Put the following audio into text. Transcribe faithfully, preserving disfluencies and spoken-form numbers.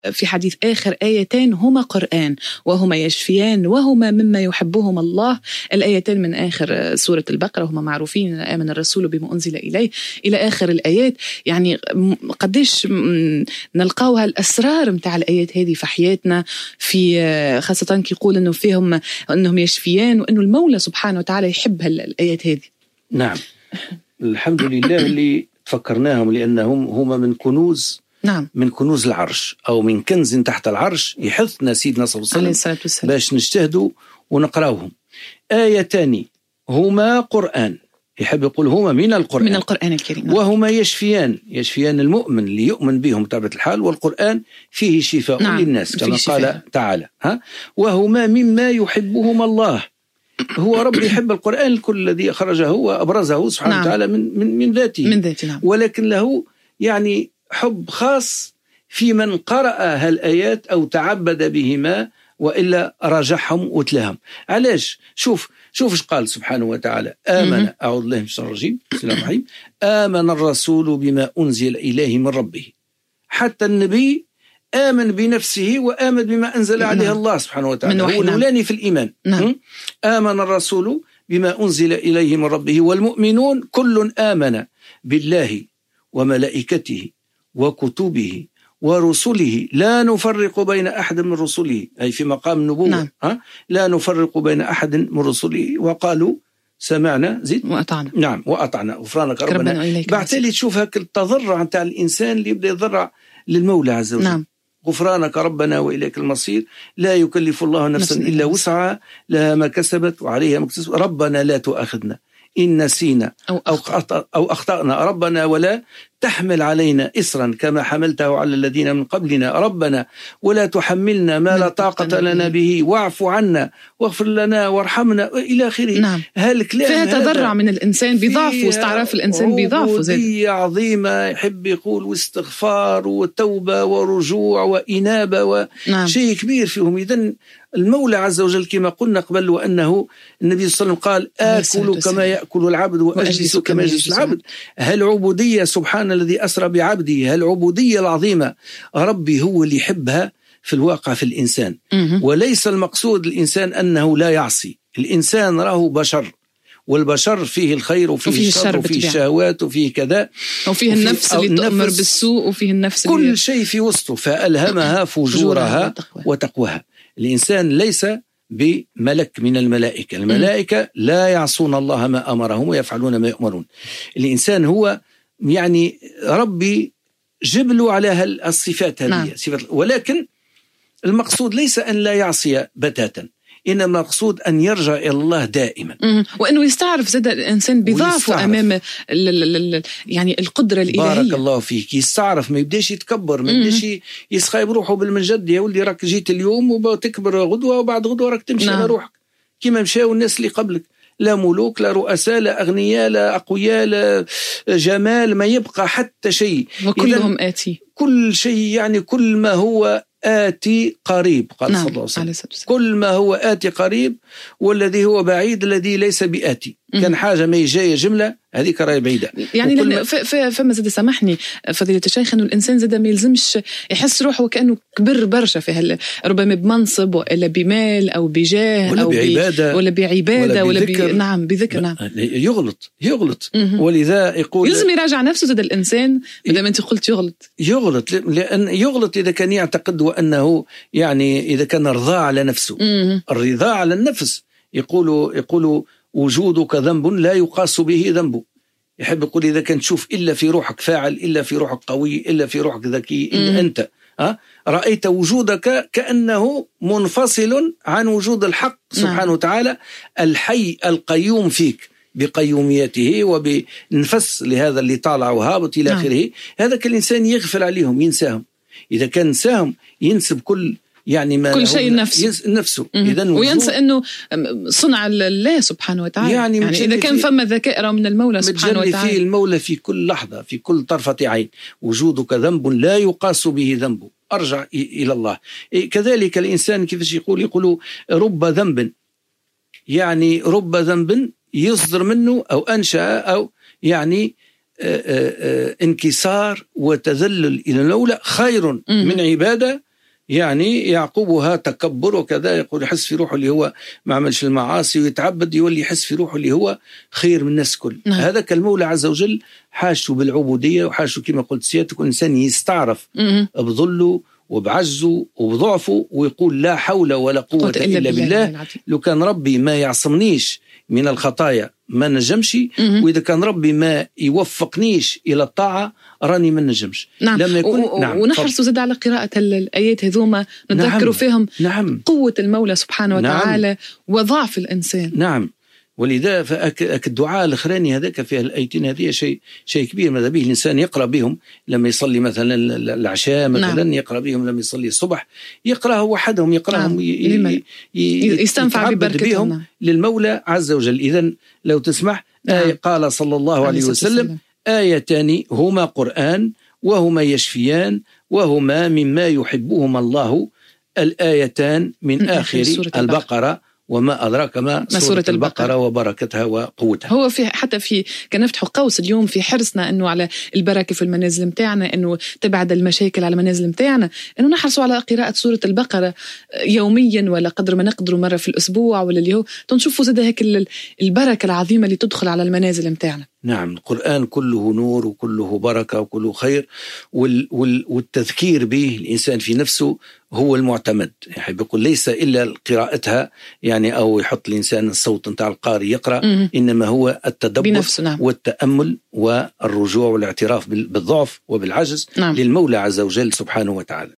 في حديث آخر آيتان هما قرآن وهما يشفيان وهما مما يحبهما الله. الآيتين من آخر سورة البقرة هما معروفين، آمن الرسول بما أنزل إليه إلى آخر الآيات. يعني قديش نلقاو هالأسرار متاع الآيات هذه في حياتنا، في خاصة كي يقول إنه فيهم إنهم يشفيان وإنه المولى سبحانه وتعالى يحب هالآيات هذه. نعم الحمد لله اللي تفكرناهم، لأنهم هما من كنوز نعم. من كنوز العرش أو من كنز تحت العرش يحثنا سيدنا صلى الله عليه وسلم باش نجتهدوا ونقراوهم. آيتان هما قرآن، يحب يقول هما من القرآن من القرآن الكريم نعم. وهما يشفيان يشفيان المؤمن اللي يؤمن بهم بطبيعة الحال، والقرآن فيه شفاء نعم. للناس كما قال تعالى ها وهما مما يحبهما الله. هو رب يحب القرآن الكل الذي أخرجه وأبرزه سبحانه نعم. وتعالى من من من ذاته من ذاته نعم. ولكن له يعني حب خاص في من قرأ هالآيات أو تعبد بهما وإلا راجعهم وتلاهم. علاش؟ شوف شوف ايش قال سبحانه وتعالى. آمن أعوذ بالله من الشيطان الرجيم بسم الله الرحمن الرحيم آمن الرسول بما أنزل إليه من ربه. حتى النبي آمن بنفسه وآمن بما أنزل عليه الله سبحانه وتعالى، هو الأولاني في الإيمان. نعم. آمن الرسول بما أنزل إليه من ربه والمؤمنون كل آمن بالله وملائكته وكتبه ورسله لا نفرق بين أحد من رسله، أي في مقام النبوة. نعم. ها؟ لا نفرق بين أحد من رسله وقالوا سمعنا زيد وأطعنا. نعم وأطعنا غفرانك ربنا, ربنا بعتالي تشوف هك التضرع نتاع الإنسان اللي يبدأ يضرع للمولى عز وجل. نعم. غفرانك ربنا وإليك المصير لا يكلف الله نفسا نفس إلا وسعها لها ما كسبت وعليها ما كسبت ربنا لا تؤاخذنا إن نسينا أو, أو, أو أخطأنا ربنا ولا تحمل علينا إسرا كما حملته على الذين من قبلنا ربنا ولا تحملنا ما لا طاقة لنا به واعف عنا واغفر لنا وارحمنا إلى آخره. نعم. هالكلام فيها تضرع من الإنسان بضعفه واستعراف الإنسان بضعفه، عبودية عظيمة يحب يقول واستغفار وتوبة ورجوع وإنابة وشيء نعم. كبير فيهم. إذن المولى عز وجل كما قلنا قبل وأنه النبي صلى الله عليه وسلم قال آكل كما يأكل العبد وأجلس كما يجلس العبد. هالعبودية سبحان الذي أسرى بعبده، هالعبودية العظيمة ربي هو اللي يحبها في الواقع في الإنسان. وليس المقصود الإنسان أنه لا يعصي، الإنسان راه بشر والبشر فيه الخير وفيه, وفيه الشر وفيه الشهوات وفيه كذا وفيه النفس اللي تؤمر بالسوء وفيه النفس كل اللي شيء في وسطه فألهمها فجورها وتقواها. الإنسان ليس بملك من الملائكة، الملائكة لا يعصون الله ما أمرهم ويفعلون ما يؤمرون. الإنسان هو يعني ربي جبلوا على الصفات هذه نعم. صفات، ولكن المقصود ليس أن لا يعصي بتاتا، إنما المقصود أن يرجع إلى الله دائما مم. وأنه يستعرف زاد الإنسان بضعفه أمام ال ال ال يعني القدرة الإلهية. بارك الله فيك. يستعرف، ما يبداش يتكبر، ما يبداش يسخى بروحه بالمنجد يا ولدي راك جيت اليوم وتكبر غدوة وبعد غدوة راك تمشي نعم. على روحك كما مشاو الناس اللي قبلك، لا ملوك لا رؤساء لا أغنياء لا أقوياء لا جمال، ما يبقى حتى شيء وكلهم آتي كل شيء يعني كل ما هو آتي قريب قال نعم. صلى الله عليه وسلم كل ما هو آتي قريب والذي هو بعيد الذي ليس بآتي. كان حاجة ما جاية جملة هذيك راهي بعيدة يعني لأن فما زاد سامحني فضيلة الشيخ أنه الإنسان زاد ما يلزمش يحس روحه كأنه كبر برشا في هال ربما بمنصب ولا بمال أو بجاه ولا أو بعبادة ولا بعبادة ولا, ولا ب... نعم بذكر نعم يغلط يغلط ولذا يقول يلزم يراجع نفسه زاد الإنسان بدل ما أنت قلت يغلط يغلط لأن يغلط إذا كان يعتقد وأنه يعني إذا كان رضا على نفسه. الرضا على النفس يقول يقول وجودك ذنب لا يقاس به ذنب. يحب يقول إذا كان تشوف إلا في روحك فاعل إلا في روحك قوي إلا في روحك ذكي إلا أنت أه؟ رأيت وجودك كأنه منفصل عن وجود الحق سبحانه وتعالى الحي القيوم فيك بقيوميته وبنفس لهذا اللي طالع وهابط إلى آخره. هذا كالإنسان يغفل عليهم ينساهم. إذا كان نساهم ينسب كل يعني ما كل شيء نفسه نفسه إذن وينسى أنه صنع الله سبحانه وتعالى. يعني, يعني إذا كان فما ذكاء من المولى سبحانه وتعالى فيه المولى في كل لحظة في كل طرفة عين. وجودك ذنب لا يقاس به ذنب أرجع إلى الله. كذلك الإنسان كيف يقول يقول رب ذنب يعني رب ذنب يصدر منه أو أنشأ أو يعني آآ آآ انكسار وتذلل إلى المولى خير من عبادة يعني يعقبها تكبر وكذا، يقول يحس في روحه اللي هو ما عملش المعاصي ويتعبد، يولي يحس في روحه اللي هو خير من الناس كل. نعم. هذا كالمولى عز وجل حاشته بالعبودية، وحاشته كما قلت سيادتك الإنسان يستعرف بظله وبعجزه وبضعفه ويقول لا حول ولا قوة إلا, إلا بالله, بالله. لو كان ربي ما يعصمنيش من الخطايا ما نجمش، وإذا كان ربي ما يوفقنيش إلى الطاعة راني ما نجمش. نعم. لما يكون و... نعم. ونحرص زاد على قراءة الآيات هذوما نتذكروا نعم. فيهم نعم. قوة المولى سبحانه وتعالى نعم. وضعف الإنسان. نعم. ولذا فأك الدعاء الأخراني هذاك في الآيتين هذه شيء شيء كبير، ماذا به الإنسان يقرأ بهم لما يصلي مثلا العشاء مثلا نعم. يقرأ بهم لما يصلي الصبح، يقرأه وحدهم يقرأهم نعم. ي... ي... يستنفع ببركتهم بهم للمولى عز وجل. إذن لو تسمح نعم. آية قال صلى الله عليه وسلم آيتان هما قرآن وهما يشفيان وهما مما يحبهما الله، الآيتان من آخر البقرة وما أدراك ما سورة, سورة البقرة, البقرة وبركتها وقوتها. هو في حتى في كان نفتح قوس اليوم في حرصنا أنه على البركة في المنازل متاعنا، أنه تبعد المشاكل على المنازل متاعنا، أنه نحرصوا على قراءة سورة البقرة يوميا ولا قدر ما نقدروا مرة في الأسبوع ولا اللي هو تنشوفوا زي هيك البركة العظيمة اللي تدخل على المنازل متاعنا. نعم. القرآن كله نور وكله بركة وكله خير، وال وال والتذكير به الإنسان في نفسه هو المعتمد. يعني بيقول ليس إلا قراءتها يعني أو يحط الإنسان الصوت نتاع القارئ يقرأ م- إنما هو التدبر نعم. والتأمل والرجوع والاعتراف بالضعف وبالعجز نعم. للمولى عز وجل سبحانه وتعالى.